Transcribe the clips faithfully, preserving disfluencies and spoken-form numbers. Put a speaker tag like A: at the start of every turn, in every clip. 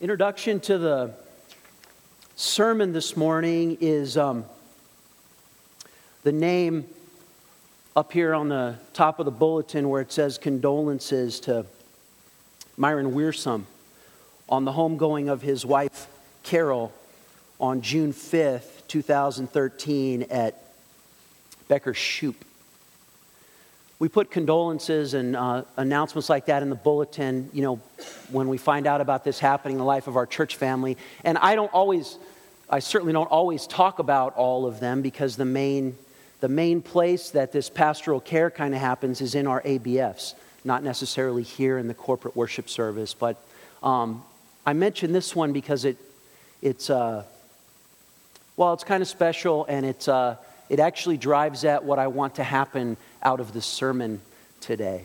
A: Introduction to the sermon this morning is um, the name up here on the top of the bulletin where it says condolences to Myron Wearsome on the homegoing of his wife Carol on June fifth, twenty thirteen at Becker Shoup. We put condolences and uh, announcements like that in the bulletin, you know, when we find out about this happening in the life of our church family. And I don't always, I certainly don't always talk about all of them because the main, the main place that this pastoral care kind of happens is in our A B Fs, not necessarily here in the corporate worship service. But um, I mention this one because it, it's, uh, well, it's kind of special, and it's, uh, it actually drives at what I want to happen out of this sermon today.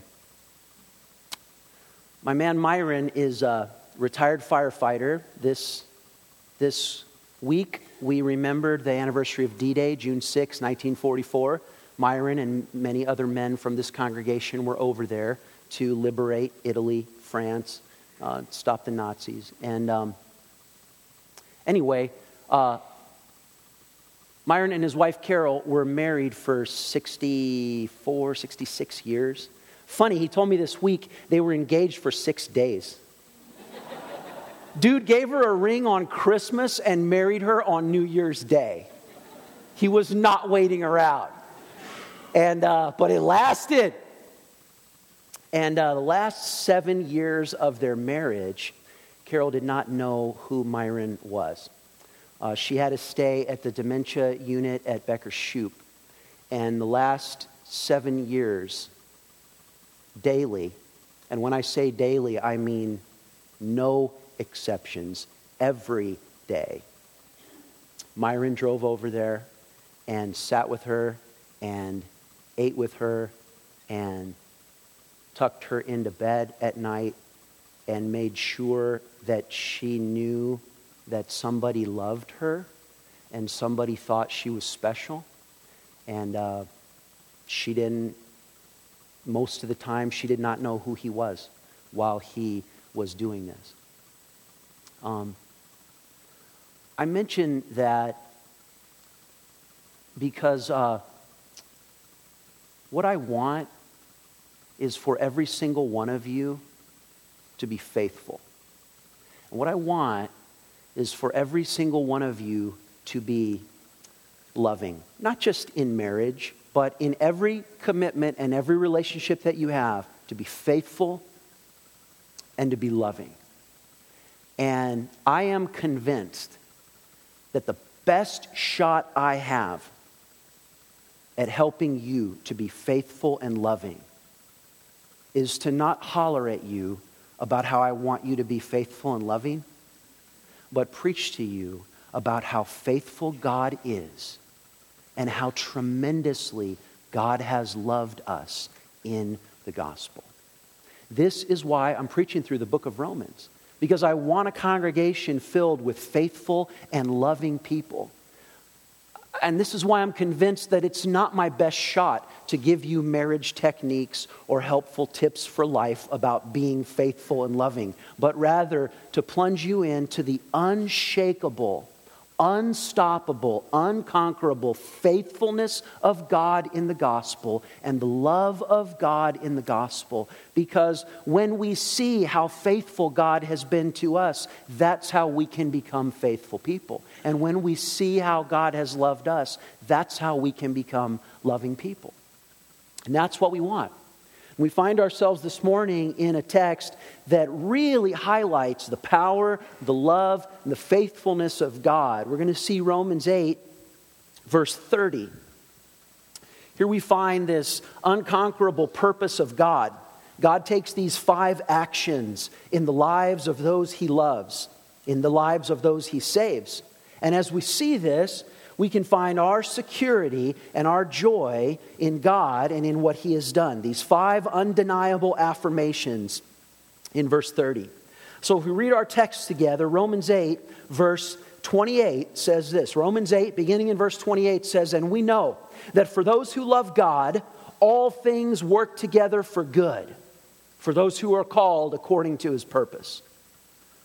A: My man Myron is a retired firefighter. This, this week we remembered the anniversary of D-Day, June sixth, nineteen forty-four. Myron and many other men from this congregation were over there to liberate Italy, France, uh, stop the Nazis. And um, anyway, uh, Myron and his wife Carol were married for sixty-four, sixty-six years. Funny, he told me this week they were engaged for six days. Dude gave her a ring on Christmas and married her on New Year's Day. He was not waiting around. And uh, but it lasted. And uh, the last seven years of their marriage, Carol did not know who Myron was. Uh, she had to stay at the dementia unit at Becker Shoup. And the last seven years, daily, and when I say daily, I mean no exceptions, every day, Myron drove over there and sat with her and ate with her and tucked her into bed at night and made sure that she knew that somebody loved her and somebody thought she was special. And uh, she didn't, most of the time, she did not know who he was while he was doing this. Um, I mention that because uh, what I want is for every single one of you to be faithful. And what I want is for every single one of you to be loving. Not just in marriage, but in every commitment and every relationship that you have, to be faithful and to be loving. And I am convinced that the best shot I have at helping you to be faithful and loving is to not holler at you about how I want you to be faithful and loving, but preach to you about how faithful God is and how tremendously God has loved us in the gospel. This is why I'm preaching through the book of Romans, because I want a congregation filled with faithful and loving people. And this is why I'm convinced that it's not my best shot to give you marriage techniques or helpful tips for life about being faithful and loving, but rather to plunge you into the unshakable, unstoppable, unconquerable faithfulness of God in the gospel and the love of God in the gospel. Because when we see how faithful God has been to us, that's how we can become faithful people. And when we see how God has loved us, that's how we can become loving people. And that's what we want. We find ourselves this morning in a text that really highlights the power, the love, and the faithfulness of God. We're going to see Romans eight, verse thirty. Here we find this unconquerable purpose of God. God takes these five actions in the lives of those He loves, in the lives of those He saves. And as we see this, we can find our security and our joy in God and in what He has done. These five undeniable affirmations in verse thirty. So if we read our text together, Romans eight, verse twenty-eight says this. Romans eight, beginning in verse twenty-eight, says, "And we know that for those who love God, all things work together for good, for those who are called according to His purpose.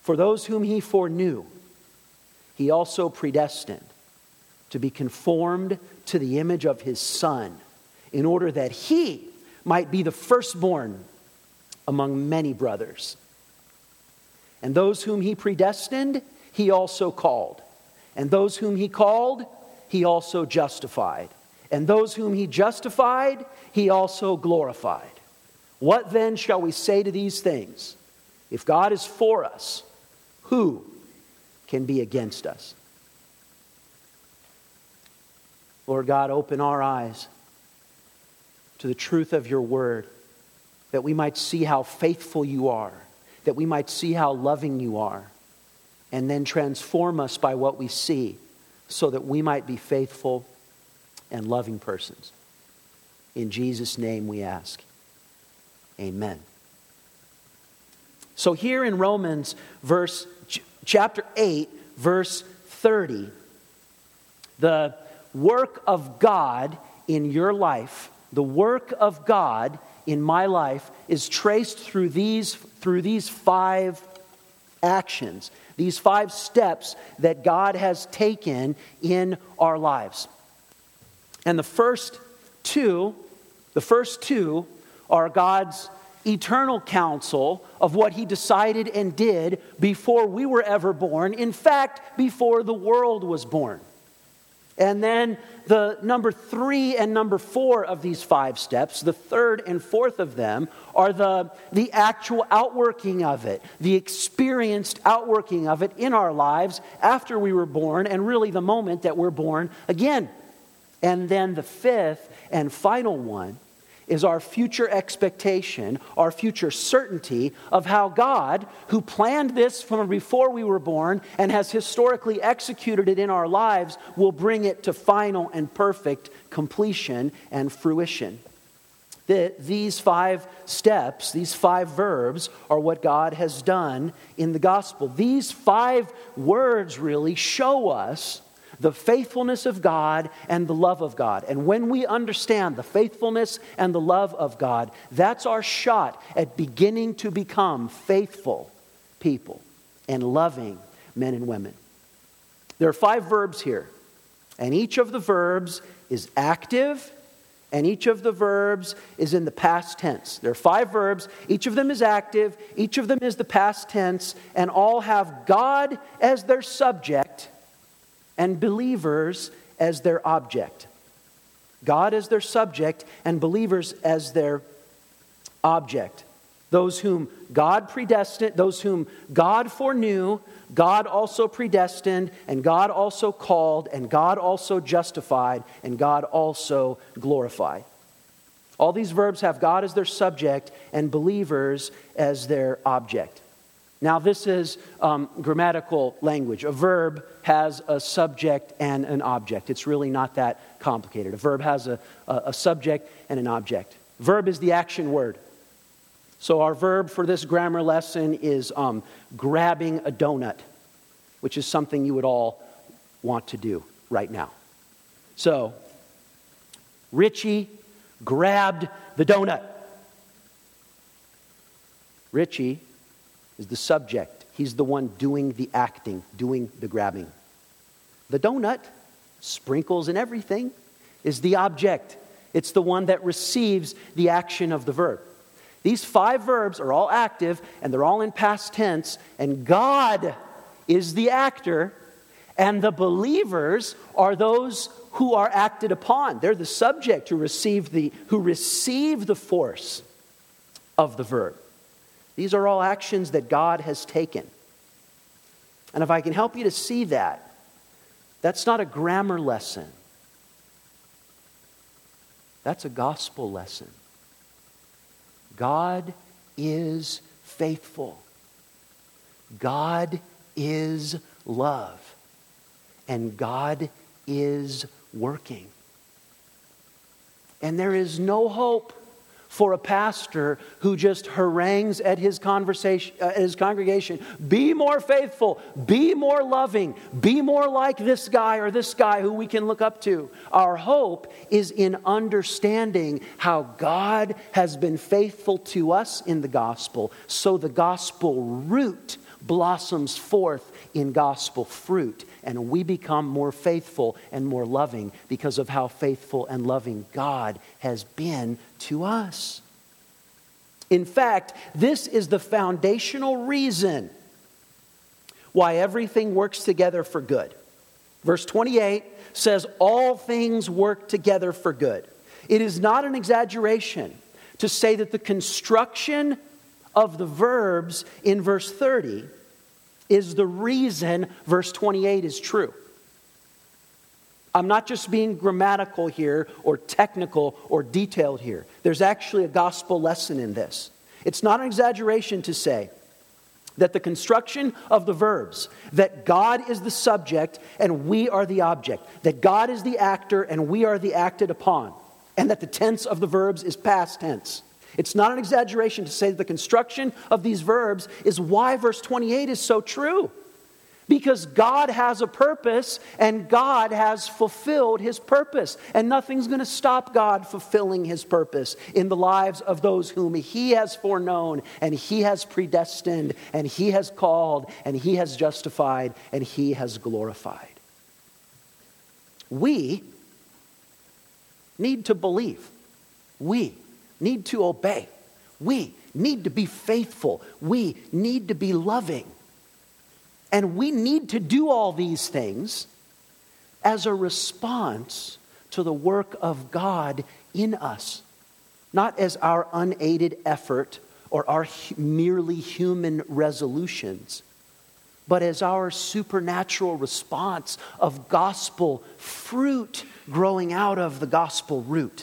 A: For those whom he foreknew, he also predestined to be conformed to the image of his Son, in order that he might be the firstborn among many brothers. And those whom he predestined, he also called. And those whom he called, he also justified. And those whom he justified, he also glorified. What then shall we say to these things? If God is for us, who can be against us? Lord God, open our eyes to the truth of your word, that we might see how faithful you are, that we might see how loving you are, and then transform us by what we see so that we might be faithful and loving persons. In Jesus' name we ask. Amen. So here in Romans verse chapter eight, verse thirty, the work of God in your life, the work of God in my life is traced through these, through these five actions, these five steps that God has taken in our lives. And the first two, the first two are God's eternal counsel of what he decided and did before we were ever born. In fact, before the world was born. And then the number three and number four of these five steps, the third and fourth of them, are the, the actual outworking of it, the experienced outworking of it in our lives after we were born, and really the moment that we're born again. And then the fifth and final one is our future expectation, our future certainty of how God, who planned this from before we were born and has historically executed it in our lives, will bring it to final and perfect completion and fruition. The, these five steps, these five verbs, are what God has done in the gospel. These five words really show us the faithfulness of God and the love of God. And when we understand the faithfulness and the love of God, that's our shot at beginning to become faithful people and loving men and women. There are five verbs here, and each of the verbs is active, and each of the verbs is in the past tense. There are five verbs, each of them is active, each of them is the past tense, and all have God as their subject and believers as their object. God as their subject and believers as their object. Those whom God predestined, those whom God foreknew, God also predestined, and God also called, and God also justified, and God also glorified. All these verbs have God as their subject and believers as their object. Now, this is um, grammatical language. A verb has a subject and an object. It's really not that complicated. A verb has a, a, a subject and an object. Verb is the action word. So our verb for this grammar lesson is um, grabbing a donut, which is something you would all want to do right now. So, Richie grabbed the donut. Richie is the subject. He's the one doing the acting, doing the grabbing. The donut, sprinkles and everything, is the object. It's the one that receives the action of the verb. These five verbs are all active, and they're all in past tense, and God is the actor, and the believers are those who are acted upon. They're the subject who receive the, who receive the force of the verb. These are all actions that God has taken. And if I can help you to see that, that's not a grammar lesson. That's a gospel lesson. God is faithful. God is love. And God is working. And there is no hope for a pastor who just harangues at his conversation, uh, his congregation, be more faithful, be more loving, be more like this guy or this guy who we can look up to. Our hope is in understanding how God has been faithful to us in the gospel, so the gospel root blossoms forth in gospel fruit. And we become more faithful and more loving because of how faithful and loving God has been to us. In fact, this is the foundational reason why everything works together for good. Verse twenty-eight says, all things work together for good. It is not an exaggeration to say that the construction of the verbs in verse thirty is the reason verse twenty-eight is true. I'm not just being grammatical here or technical or detailed here. There's actually a gospel lesson in this. It's not an exaggeration to say that the construction of the verbs, that God is the subject and we are the object, that God is the actor and we are the acted upon, and that the tense of the verbs is past tense. It's not an exaggeration to say that the construction of these verbs is why verse twenty-eight is so true. Because God has a purpose and God has fulfilled His purpose. And nothing's going to stop God fulfilling His purpose in the lives of those whom He has foreknown and He has predestined and He has called and He has justified and He has glorified. We need to believe. We need to obey. We need to be faithful. We need to be loving. And we need to do all these things as a response to the work of God in us. Not as our unaided effort or our merely human resolutions, but as our supernatural response of gospel fruit growing out of the gospel root.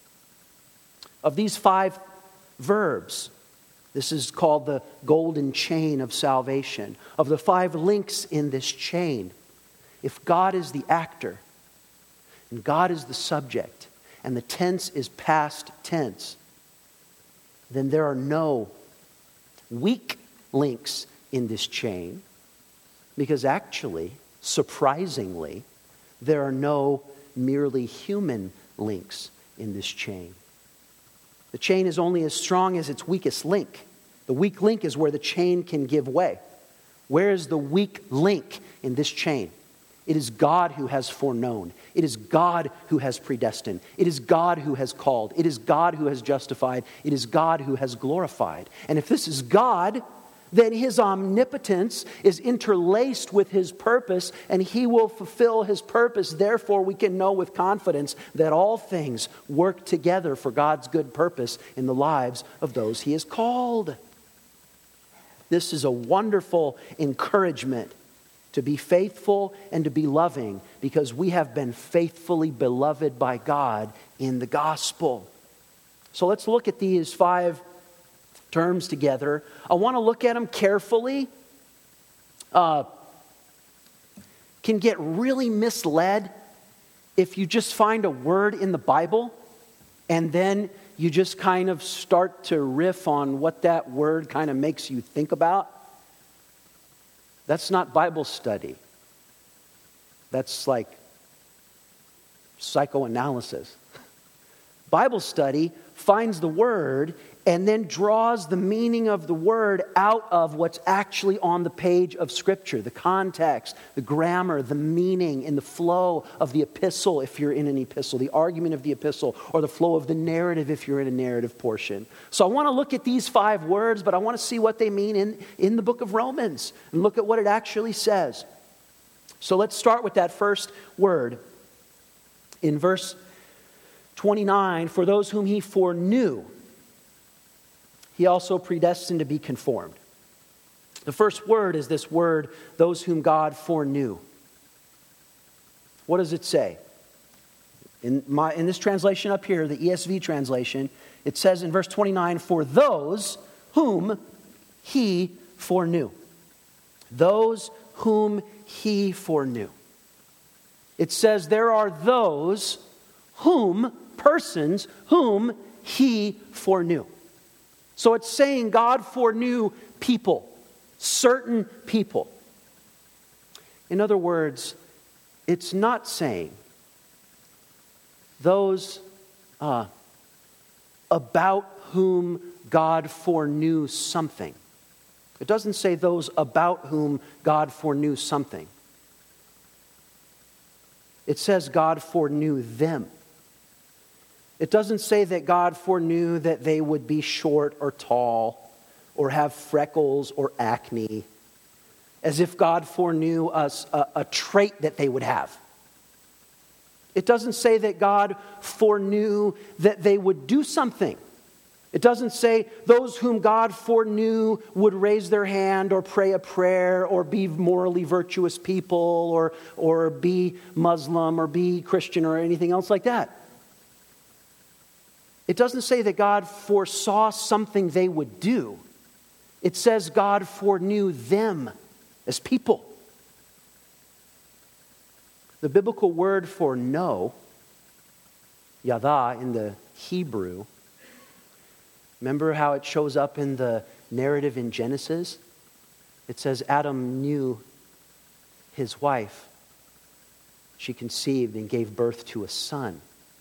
A: Of these five verbs, this is called the golden chain of salvation. Of the five links in this chain, if God is the actor, and God is the subject, and the tense is past tense, then there are no weak links in this chain, because actually, surprisingly, there are no merely human links in this chain. The chain is only as strong as its weakest link. The weak link is where the chain can give way. Where is the weak link in this chain? It is God who has foreknown. It is God who has predestined. It is God who has called. It is God who has justified. It is God who has glorified. And if this is God, then His omnipotence is interlaced with His purpose, and He will fulfill His purpose. Therefore, we can know with confidence that all things work together for God's good purpose in the lives of those He has called. This is a wonderful encouragement to be faithful and to be loving, because we have been faithfully beloved by God in the gospel. So let's look at these five terms together. I want to look at them carefully. Uh, can get really misled if you just find a word in the Bible and then you just kind of start to riff on what that word kind of makes you think about. That's not Bible study. That's like psychoanalysis. Bible study finds the word and then draws the meaning of the word out of what's actually on the page of Scripture. The context, the grammar, the meaning, and the flow of the epistle if you're in an epistle, the argument of the epistle, or the flow of the narrative if you're in a narrative portion. So I want to look at these five words, but I want to see what they mean in, in the book of Romans and look at what it actually says. So let's start with that first word. In verse twenty-nine, for those whom He foreknew, He also predestined to be conformed. The first word is this word, those whom God foreknew. What does it say? In, my, in this translation up here, the E S V translation, it says in verse twenty-nine, for those whom He foreknew. Those whom He foreknew. It says there are those whom, persons, whom He foreknew. So it's saying God foreknew people, certain people. In other words, it's not saying those uh, about whom God foreknew something. It doesn't say those about whom God foreknew something. It says God foreknew them. It doesn't say that God foreknew that they would be short or tall or have freckles or acne, as if God foreknew us a, a trait that they would have. It doesn't say that God foreknew that they would do something. It doesn't say those whom God foreknew would raise their hand or pray a prayer or be morally virtuous people or, or be Muslim or be Christian or anything else like that. It doesn't say that God foresaw something they would do. It says God foreknew them as people. The biblical word for know, yada in the Hebrew, remember how it shows up in the narrative in Genesis? It says Adam knew his wife. She conceived and gave birth to a son.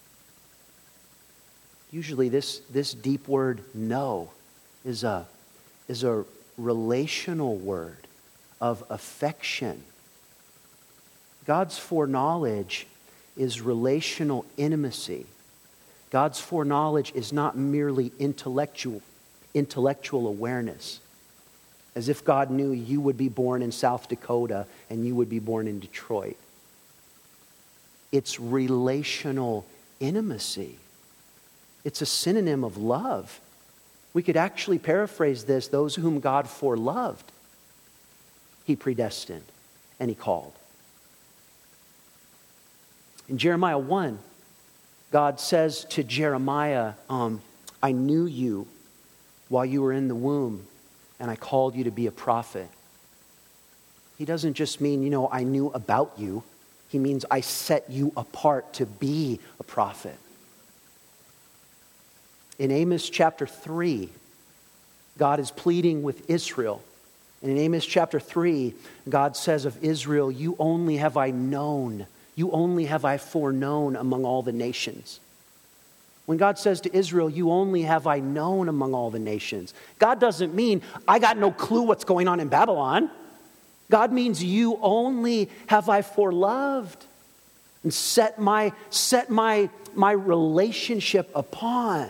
A: Usually this, this deep word know is a, is a relational word of affection. God's foreknowledge is relational intimacy. God's foreknowledge is not merely intellectual, intellectual awareness. As if God knew you would be born in South Dakota and you would be born in Detroit. It's relational intimacy. It's a synonym of love. We could actually paraphrase this: those whom God foreloved, He predestined and He called. In Jeremiah one, God says to Jeremiah, um, I knew you while you were in the womb, and I called you to be a prophet. He doesn't just mean, you know, I knew about you. He means I set you apart to be a prophet. In Amos chapter three, God is pleading with Israel. And in Amos chapter three, God says of Israel, you only have I known. You only have I foreknown among all the nations. When God says to Israel, you only have I known among all the nations, God doesn't mean I got no clue what's going on in Babylon. God means you only have I foreloved and set my, set my, my relationship upon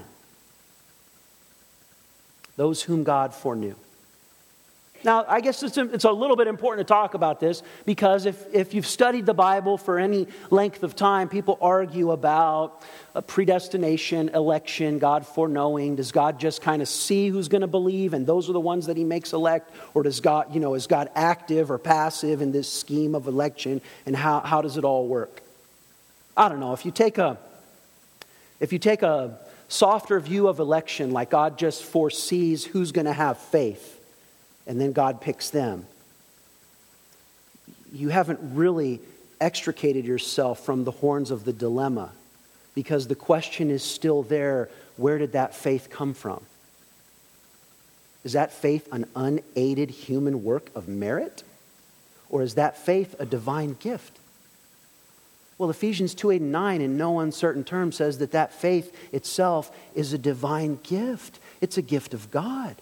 A: those whom God foreknew. Now, I guess it's a, it's a little bit important to talk about this because if, if you've studied the Bible for any length of time, people argue about a predestination, election, God foreknowing. Does God just kind of see who's going to believe and those are the ones that He makes elect? Or does God, you know, is God active or passive in this scheme of election? And how, how does it all work? I don't know. If you take a, if you take a softer view of election, like God just foresees who's going to have faith, and then God picks them, you haven't really extricated yourself from the horns of the dilemma, because the question is still there: where did that faith come from? Is that faith an unaided human work of merit? Or is that faith a divine gift? Well, Ephesians two, eight, and nine in no uncertain terms says that that faith itself is a divine gift. It's a gift of God.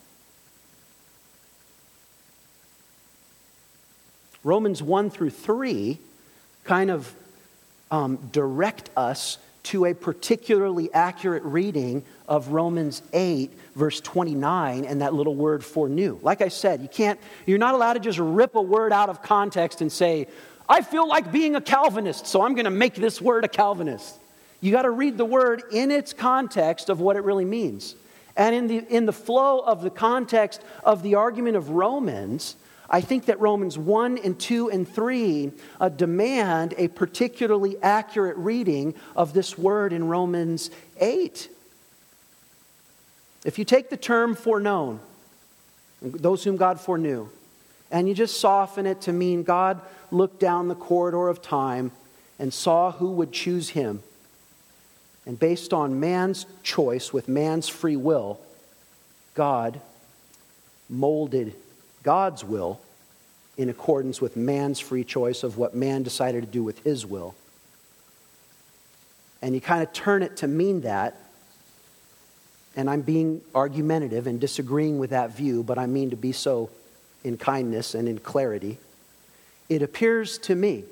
A: Romans one through three kind of um, direct us to a particularly accurate reading of Romans eight, verse twenty-nine, and that little word foreknew. Like I said, you can't, you're not allowed to just rip a word out of context and say, I feel like being a Calvinist, so I'm going to make this word a Calvinist. You got to read the word in its context of what it really means. And in the in the flow of the context of the argument of Romans, I think that Romans one and two and three uh, demand a particularly accurate reading of this word in Romans eight. If you take the term foreknown, those whom God foreknew, and you just soften it to mean God looked down the corridor of time and saw who would choose Him, and based on man's choice with man's free will, God molded God's will in accordance with man's free choice of what man decided to do with his will. And you kind of turn it to mean that, and I'm being argumentative and disagreeing with that view, but I mean to be so in kindness and in clarity, it appears to me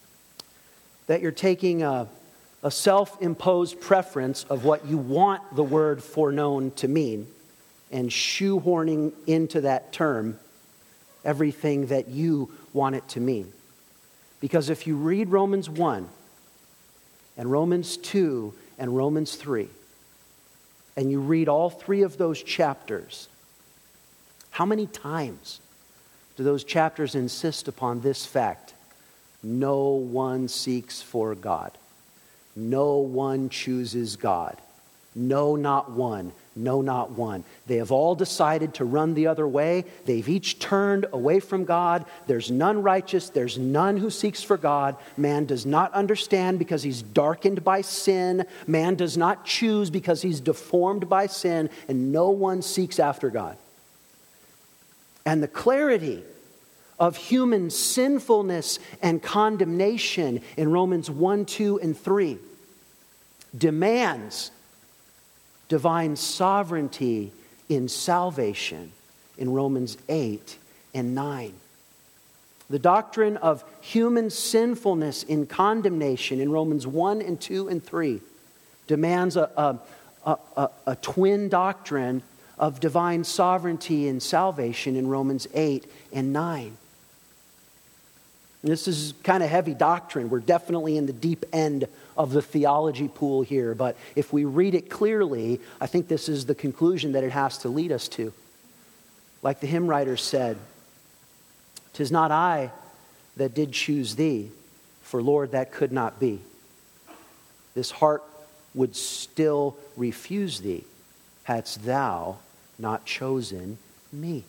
A: that you're taking a, a self-imposed preference of what you want the word foreknown to mean and shoehorning into that term everything that you want it to mean. Because if you read Romans one and Romans two and Romans three, and you read all three of those chapters, how many times do those chapters insist upon this fact? No one seeks for God. No one chooses God. No, not one. No, not one. They have all decided to run the other way. They've each turned away from God. There's none righteous. There's none who seeks for God. Man does not understand because he's darkened by sin. Man does not choose because he's deformed by sin. And no one seeks after God. And the clarity of human sinfulness and condemnation in Romans one, two, and three demands divine sovereignty in salvation in Romans eight and nine. The doctrine of human sinfulness in condemnation in Romans one and two and three demands a, a, a, a, a twin doctrine of divine sovereignty in salvation in Romans eight and nine. And this is kind of heavy doctrine. We're definitely in the deep end of the theology pool here. But if we read it clearly, I think this is the conclusion that it has to lead us to. Like the hymn writer said, "'Tis not I that did choose thee, for Lord, that could not be. This heart would still refuse thee, hadst thou not chosen me."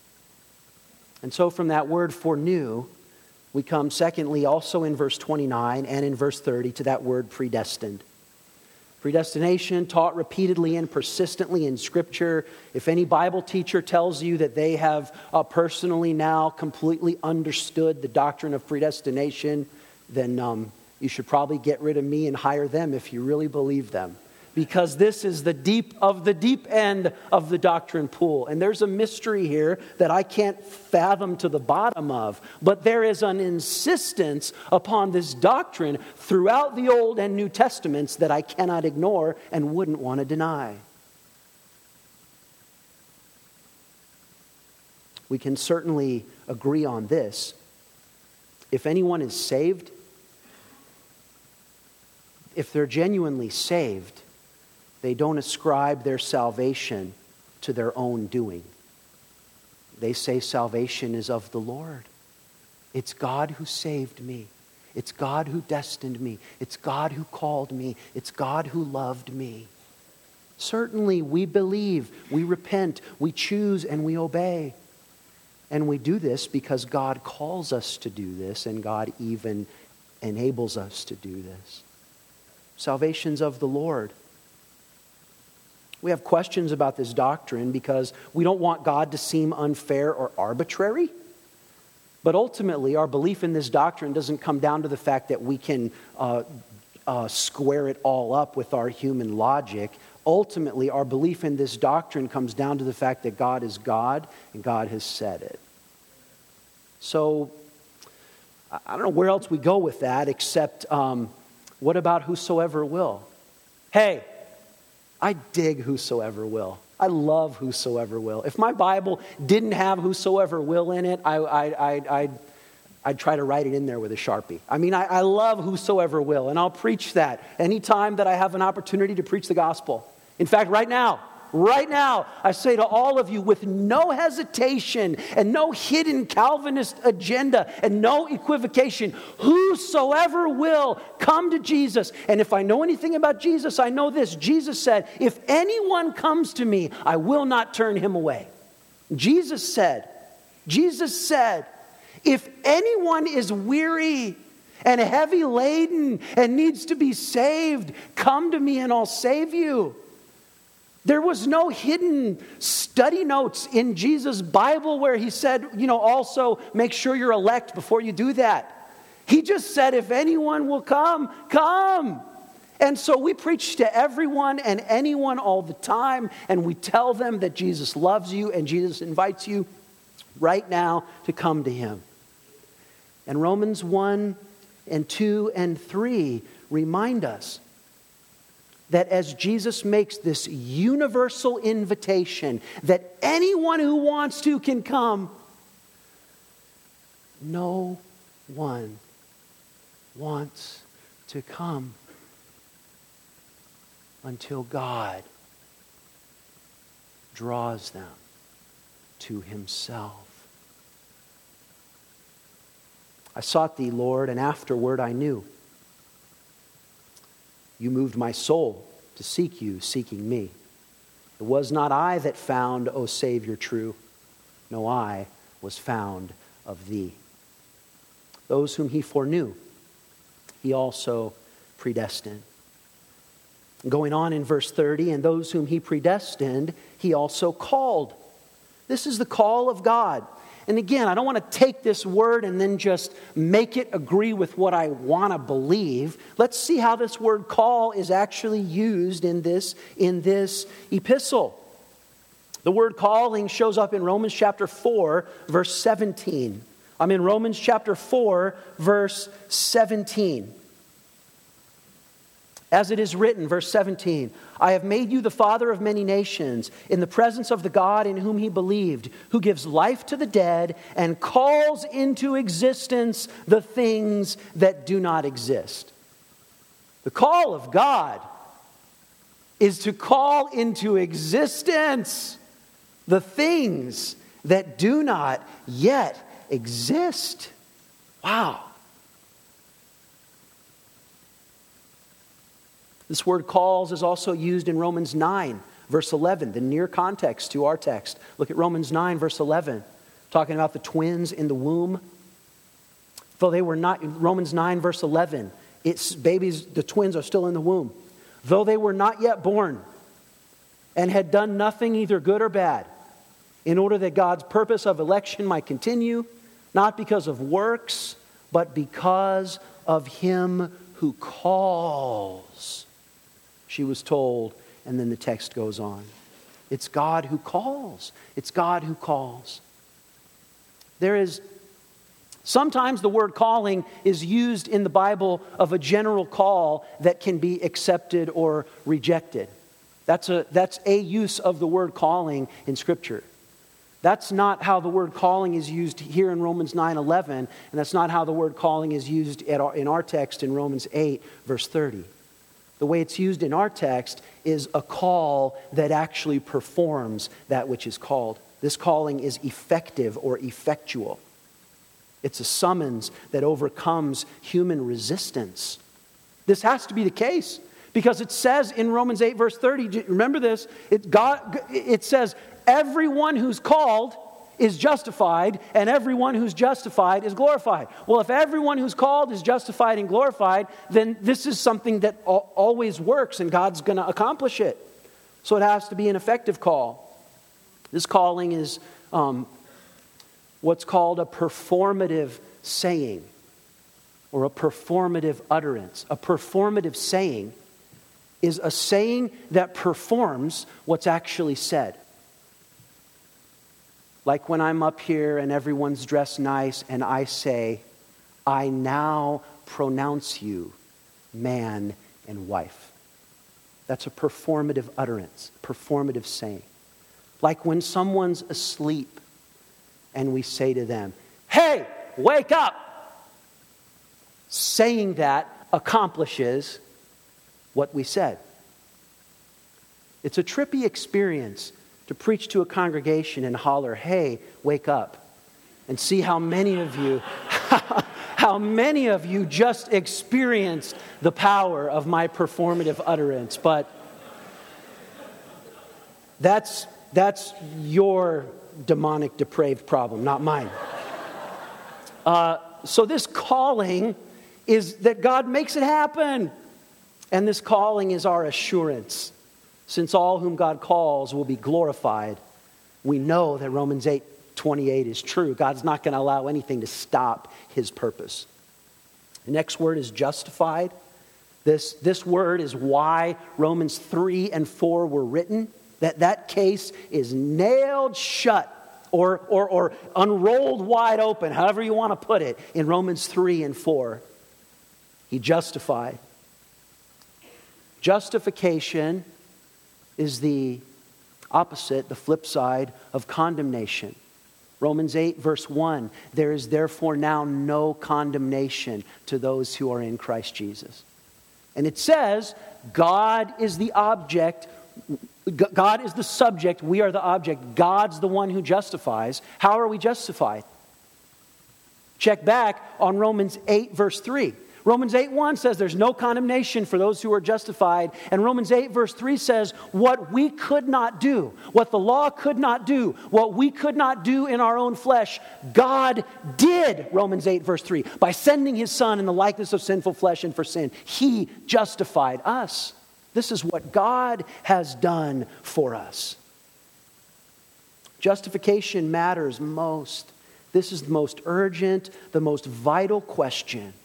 A: And so from that word foreknew, we come secondly also in verse twenty-nine and in verse thirty to that word predestined. Predestination taught repeatedly and persistently in Scripture. If any Bible teacher tells you that they have uh, personally now completely understood the doctrine of predestination, then um, you should probably get rid of me and hire them if you really believe them. Because this is the deep of the deep end of the doctrine pool. And there's a mystery here that I can't fathom to the bottom of. But there is an insistence upon this doctrine throughout the Old and New Testaments that I cannot ignore and wouldn't want to deny. We can certainly agree on this. If anyone is saved, if they're genuinely saved, they don't ascribe their salvation to their own doing. They say salvation is of the Lord. It's God who saved me. It's God who destined me. It's God who called me. It's God who loved me. Certainly we believe, we repent, we choose, and we obey. And we do this because God calls us to do this, and God even enables us to do this. Salvation's of the Lord. We have questions about this doctrine because we don't want God to seem unfair or arbitrary. But ultimately, our belief in this doctrine doesn't come down to the fact that we can uh, uh, square it all up with our human logic. Ultimately, our belief in this doctrine comes down to the fact that God is God and God has said it. So, I don't know where else we go with that except, um, what about whosoever will? Hey, I dig whosoever will. I love whosoever will. If my Bible didn't have whosoever will in it, I, I, I, I'd, I'd try to write it in there with a Sharpie. I mean, I, I love whosoever will, and I'll preach that anytime that I have an opportunity to preach the gospel. In fact, right now, right now, I say to all of you with no hesitation and no hidden Calvinist agenda and no equivocation, whosoever will come to Jesus. And if I know anything about Jesus, I know this. Jesus said, if anyone comes to me, I will not turn him away. Jesus said, Jesus said, if anyone is weary and heavy laden and needs to be saved, come to me and I'll save you. There was no hidden study notes in Jesus' Bible where he said, you know, also make sure you're elect before you do that. He just said, if anyone will come, come. And so we preach to everyone and anyone all the time, and we tell them that Jesus loves you and Jesus invites you right now to come to him. And Romans one and two and three remind us that as Jesus makes this universal invitation that anyone who wants to can come, no one wants to come until God draws them to himself. I sought thee, Lord, and afterward I knew. You moved my soul to seek you, seeking me. It was not I that found, O Savior, true. No, I was found of thee. Those whom he foreknew, he also predestined. Going on in verse thirty, and those whom he predestined, he also called. This is the call of God. And again, I don't want to take this word and then just make it agree with what I want to believe. Let's see how this word call is actually used in this, in this epistle. The word calling shows up in Romans chapter four, verse seventeen. I'm in Romans chapter four, verse seventeen. As it is written, verse seventeen, I have made you the father of many nations in the presence of the God in whom he believed, who gives life to the dead and calls into existence the things that do not exist. The call of God is to call into existence the things that do not yet exist. Wow. This word calls is also used in Romans nine, verse eleven, the near context to our text. Look at Romans nine, verse eleven, talking about the twins in the womb. Though they were not, Romans nine, verse eleven, it's babies, the twins are still in the womb. Though they were not yet born and had done nothing either good or bad, in order that God's purpose of election might continue, not because of works, but because of him who calls. She was told, and then the text goes on. It's God who calls. It's God who calls. There is, sometimes the word calling is used in the Bible of a general call that can be accepted or rejected. That's a, that's a use of the word calling in Scripture. That's not how the word calling is used here in Romans nine eleven, and that's not how the word calling is used at our, in our text in Romans eight, verse thirty. The way it's used in our text is a call that actually performs that which is called. This calling is effective or effectual. It's a summons that overcomes human resistance. This has to be the case because it says in Romans eight, verse thirty, remember this, it, God, it says, everyone who's called is justified, and everyone who's justified is glorified. Well, if everyone who's called is justified and glorified, then this is something that always works, and God's going to accomplish it. So it has to be an effective call. This calling is um, what's called a performative saying, or a performative utterance. A performative saying is a saying that performs what's actually said. Like when I'm up here and everyone's dressed nice and I say, I now pronounce you man and wife. That's a performative utterance, performative saying. Like when someone's asleep and we say to them, hey, wake up. Saying that accomplishes what we said. It's a trippy experience to preach to a congregation and holler, hey, wake up, and see how many of you, how many of you just experienced the power of my performative utterance. But that's, that's your demonic, depraved problem, not mine. Uh, so this calling is that God makes it happen. And this calling is our assurance. Since all whom God calls will be glorified, we know that Romans eight twenty-eight is true. God's not going to allow anything to stop his purpose. The next word is justified. This, this word is why Romans three and four were written. That, that case is nailed shut or, or, or unrolled wide open, however you want to put it, in Romans three and four. He justified. Justification is the opposite, the flip side of condemnation. Romans eight, verse one, there is therefore now no condemnation to those who are in Christ Jesus. And it says, God is the object, God is the subject, we are the object. God's the one who justifies. How are we justified? Check back on Romans eight, verse three. Romans eight one says there's no condemnation for those who are justified. And Romans eight verse three says what we could not do, what the law could not do, what we could not do in our own flesh, God did, Romans eight verse three, by sending his Son in the likeness of sinful flesh and for sin. He justified us. This is what God has done for us. Justification matters most. This is the most urgent, the most vital question.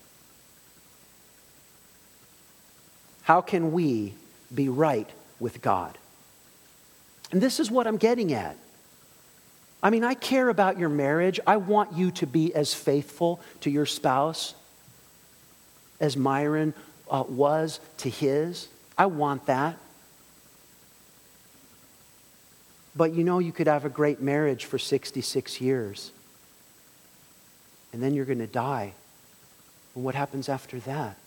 A: How can we be right with God? And this is what I'm getting at. I mean, I care about your marriage. I want you to be as faithful to your spouse as Myron uh, was to his. I want that. But you know, you could have a great marriage for sixty-six years. And then you're going to die. And what happens after that?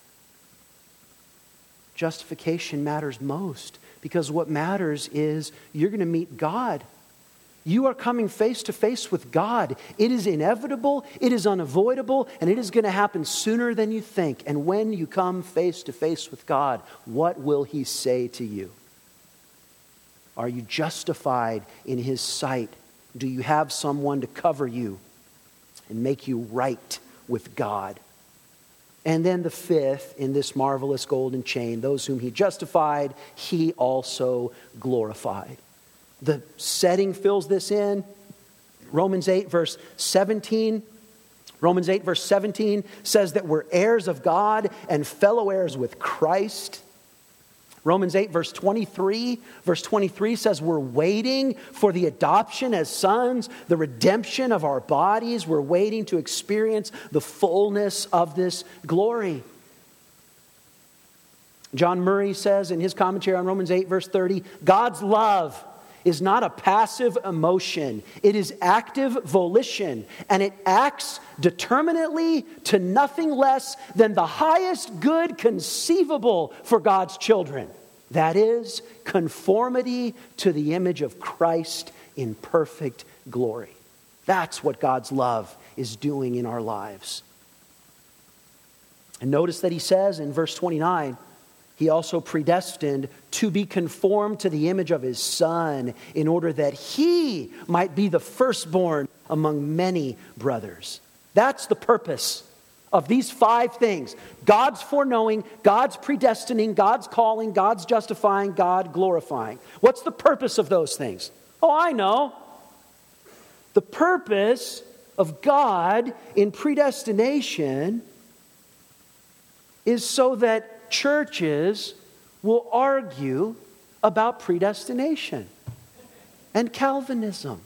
A: Justification matters most, because what matters is you're going to meet God. You are coming face to face with God. It is inevitable, it is unavoidable, and it is going to happen sooner than you think. And when you come face to face with God, what will he say to you? Are you justified in his sight? Do you have someone to cover you and make you right with God? And then the fifth in this marvelous golden chain, those whom he justified, he also glorified. The setting fills this in. Romans eight verse seventeen. Romans eight verse seventeen says that we're heirs of God and fellow heirs with Christ. Romans eight verse twenty-three, verse twenty-three says we're waiting for the adoption as sons, the redemption of our bodies. We're waiting to experience the fullness of this glory. John Murray says in his commentary on Romans eight verse thirty, God's love is not a passive emotion. It is active volition, and it acts determinately to nothing less than the highest good conceivable for God's children. That is, conformity to the image of Christ in perfect glory. That's what God's love is doing in our lives. And notice that he says in verse twenty-nine, he also predestined to be conformed to the image of his Son in order that he might be the firstborn among many brothers. That's the purpose of these five things. God's foreknowing, God's predestining, God's calling, God's justifying, God glorifying. What's the purpose of those things? Oh, I know. The purpose of God in predestination is so that churches will argue about predestination and Calvinism.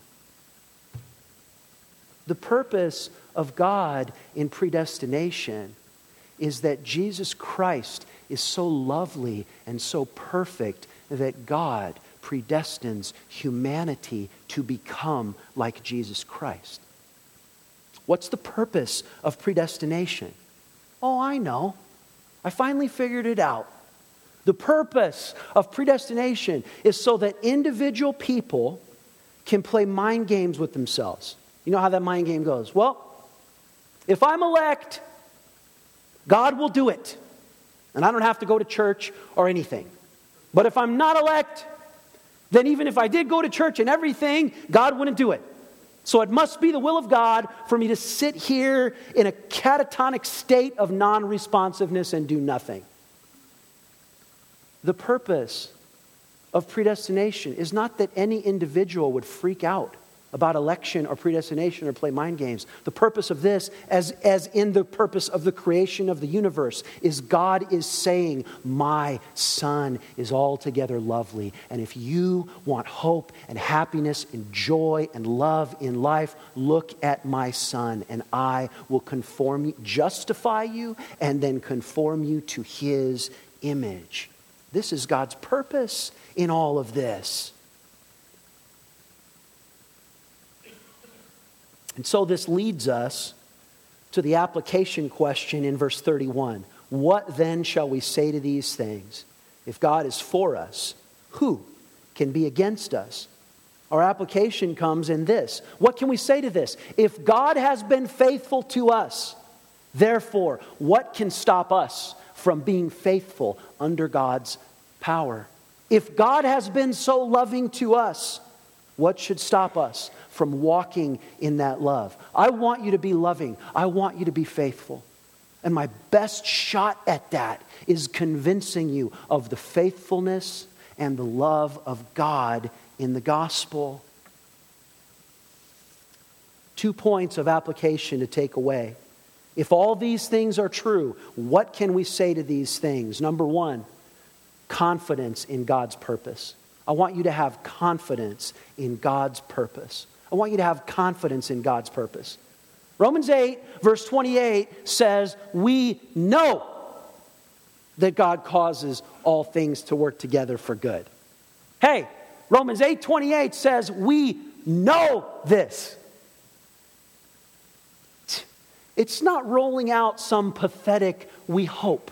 A: The purpose of God in predestination is that Jesus Christ is so lovely and so perfect that God predestines humanity to become like Jesus Christ. What's the purpose of predestination? Oh, I know. I finally figured it out. The purpose of predestination is so that individual people can play mind games with themselves. You know how that mind game goes? Well, if I'm elect, God will do it. And I don't have to go to church or anything. But if I'm not elect, then even if I did go to church and everything, God wouldn't do it. So it must be the will of God for me to sit here in a catatonic state of non-responsiveness and do nothing. The purpose of predestination is not that any individual would freak out about election or predestination or play mind games. The purpose of this, as, as in the purpose of the creation of the universe, is God is saying, my son is altogether lovely. And if you want hope and happiness and joy and love in life, look at my son, and I will conform you, justify you, and then conform you to his image. This is God's purpose in all of this. And so this leads us to the application question in verse thirty-one. What then shall we say to these things? If God is for us, who can be against us? Our application comes in this. What can we say to this? If God has been faithful to us, therefore, what can stop us from being faithful under God's power? If God has been so loving to us, what should stop us from walking in that love? I want you to be loving. I want you to be faithful. And my best shot at that is convincing you of the faithfulness and the love of God in the gospel. Two points of application to take away. If all these things are true, what can we say to these things? Number one, confidence in God's purpose. I want you to have confidence in God's purpose. I want you to have confidence in God's purpose. Romans eight, verse twenty-eight says, we know that God causes all things to work together for good. Hey, Romans eight twenty-eight says, we know this. It's not rolling out some pathetic, we hope.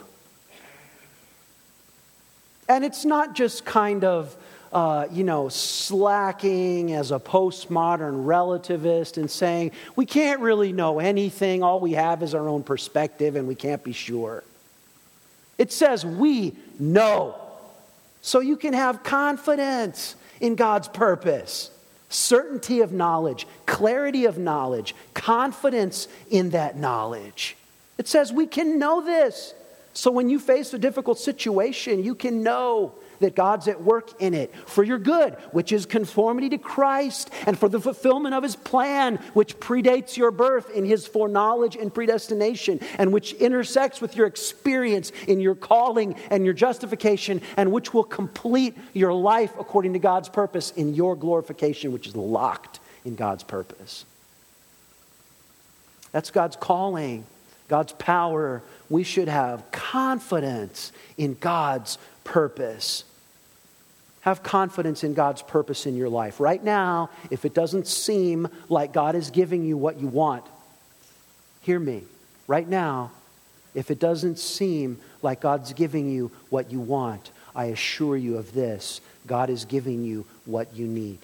A: And it's not just kind of, uh, you know, slacking as a postmodern relativist and saying, we can't really know anything. All we have is our own perspective and we can't be sure. It says we know. So you can have confidence in God's purpose. Certainty of knowledge, clarity of knowledge, confidence in that knowledge. It says we can know this. So when you face a difficult situation, you can know that God's at work in it for your good, which is conformity to Christ, and for the fulfillment of his plan, which predates your birth in his foreknowledge and predestination, and which intersects with your experience in your calling and your justification, and which will complete your life according to God's purpose in your glorification, which is locked in God's purpose. That's God's calling, God's power. We should have confidence in God's purpose. Have confidence in God's purpose in your life. Right now, if it doesn't seem like God is giving you what you want, hear me. Right now, if it doesn't seem like God's giving you what you want, I assure you of this: God is giving you what you need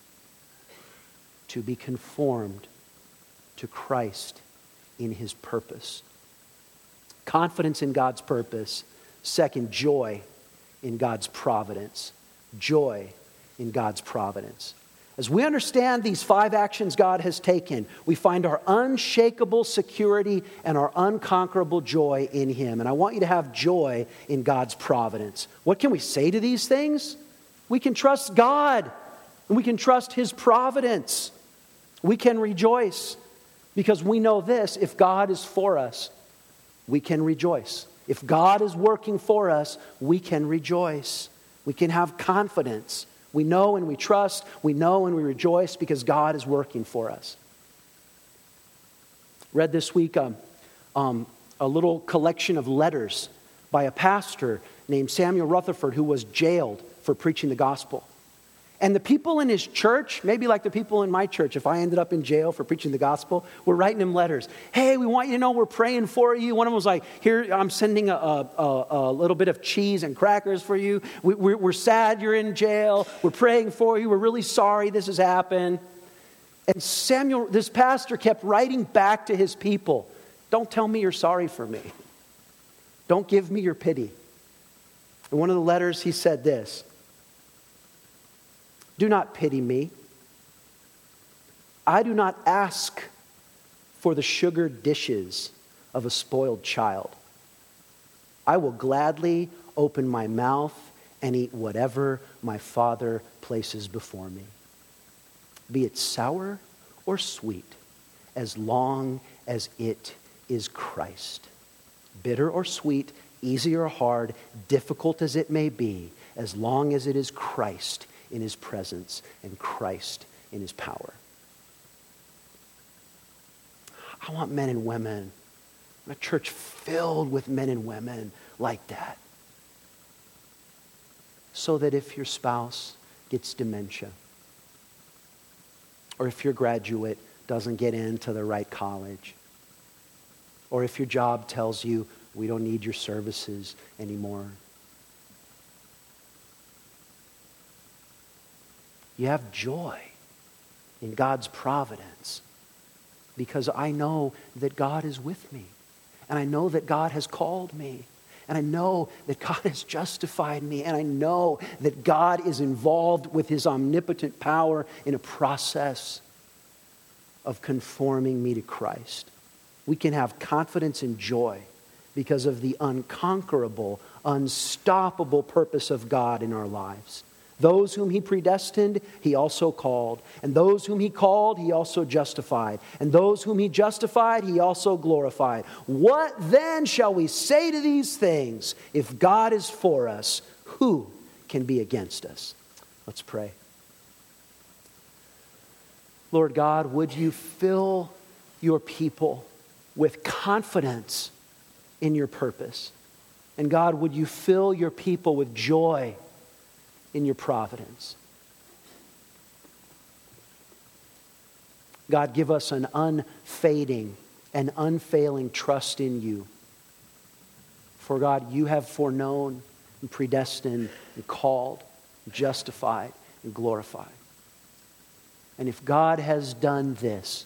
A: to be conformed to Christ in his purpose. Confidence in God's purpose. Second, joy in God's providence. Joy in God's providence. As we understand these five actions God has taken, we find our unshakable security and our unconquerable joy in him. And I want you to have joy in God's providence. What can we say to these things? We can trust God, and we can trust his providence. We can rejoice because we know this: if God is for us, we can rejoice. If God is working for us, we can rejoice. We can have confidence. We know and we trust. We know and we rejoice because God is working for us. Read this week um, um, a little collection of letters by a pastor named Samuel Rutherford, who was jailed for preaching the gospel. And the people in his church, maybe like the people in my church, if I ended up in jail for preaching the gospel, were writing him letters. Hey, we want you to know we're praying for you. One of them was like, here, I'm sending a, a, a little bit of cheese and crackers for you. We, we're, we're sad you're in jail. We're praying for you. We're really sorry this has happened. And Samuel, this pastor, kept writing back to his people, don't tell me you're sorry for me. Don't give me your pity. In one of the letters, he said this: do not pity me. I do not ask for the sugared dishes of a spoiled child. I will gladly open my mouth and eat whatever my Father places before me. be it sour or sweet, as long as it is Christ. Bitter or sweet, easy or hard, difficult as it may be, as long as it is Christ in his presence and Christ in his power. I want men and women, a church filled with men and women like that. So that if your spouse gets dementia, or if your graduate doesn't get into the right college, or if your job tells you we don't need your services anymore, you have joy in God's providence, because I know that God is with me, and I know that God has called me, and I know that God has justified me, and I know that God is involved with his omnipotent power in a process of conforming me to Christ. We can have confidence and joy because of the unconquerable, unstoppable purpose of God in our lives. Those whom he predestined, he also called. And those whom he called, he also justified. And those whom he justified, he also glorified. What then shall we say to these things? If God is for us, who can be against us? Let's pray. Lord God, would you fill your people with confidence in your purpose? And God, would you fill your people with joy in your providence? God, give us an unfading and unfailing trust in you. For God, you have foreknown and predestined and called, and justified and glorified. And if God has done this,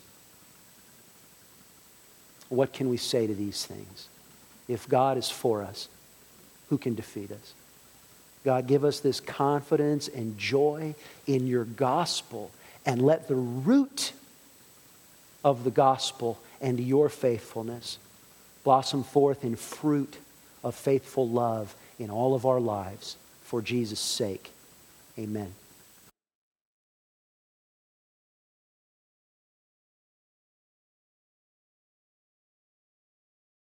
A: what can we say to these things? If God is for us, who can defeat us? God, give us this confidence and joy in your gospel, and let the root of the gospel and your faithfulness blossom forth in fruit of faithful love in all of our lives. For Jesus' sake, amen.